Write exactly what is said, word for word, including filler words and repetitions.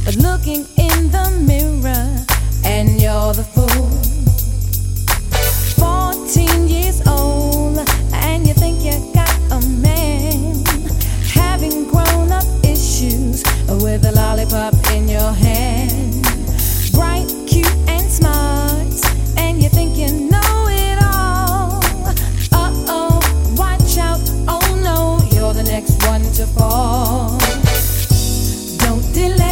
looking in the mirror and you're the fool. Fourteen years old and you think you got a man, having grown up issues with a lollipop